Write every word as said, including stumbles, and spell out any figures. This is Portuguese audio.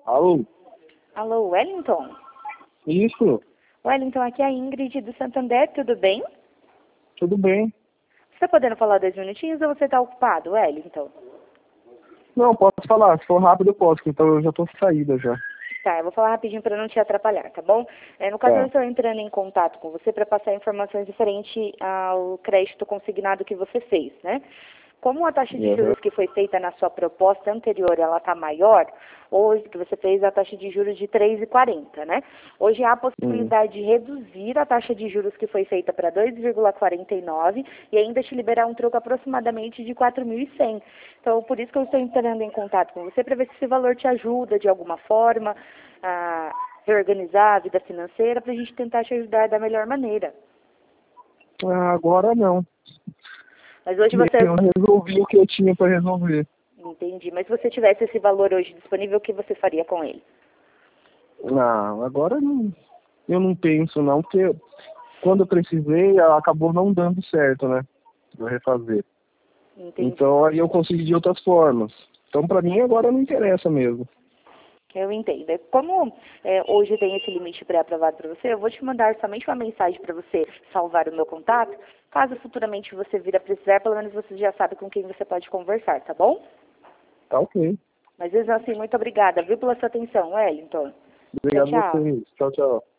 Alô? Alô, Wellington? Isso, Wellington, aqui é a Ingrid do Santander, tudo bem? tudo bem. Você tá podendo falar dois minutinhos ou você tá ocupado, Wellington? Não, posso falar, se for rápido eu posso, então eu já tô saída já. Tá, eu vou falar rapidinho para não te atrapalhar, tá bom? É, no caso, Tá. eu estou entrando em contato com você para passar informações referente ao crédito consignado que você fez, né? Como a taxa de Uhum. juros que foi feita na sua proposta anterior, ela está maior, hoje que você fez a taxa de juros de três vírgula quarenta, né? Hoje há a possibilidade de reduzir a taxa de juros que foi feita para dois vírgula quarenta e nove e ainda te liberar um troco aproximadamente de quatro mil e cem. Então, por isso que eu estou entrando em contato com você para ver se esse valor te ajuda de alguma forma a reorganizar a vida financeira para a gente tentar te ajudar da melhor maneira. Ah, agora não. Mas hoje você... Eu resolvi o que eu tinha para resolver. Entendi. Mas se você tivesse esse valor hoje disponível, o que você faria com ele? Não, agora não, eu não penso não, porque quando eu precisei, acabou não dando certo, né? Eu refazer. Entendi. Então aí eu consegui de outras formas. Então pra mim agora não interessa mesmo. Eu entendo. Como é, hoje tem esse limite pré-aprovado para você, eu vou te mandar somente uma mensagem para você salvar o meu contato. Caso futuramente você vir a precisar, pelo menos você já sabe com quem você pode conversar, tá bom? Tá ok. Mas mesmo assim, muito obrigada, viu, pela sua atenção, Wellington. Obrigado Tchau, a tchau. vocês. Tchau, tchau.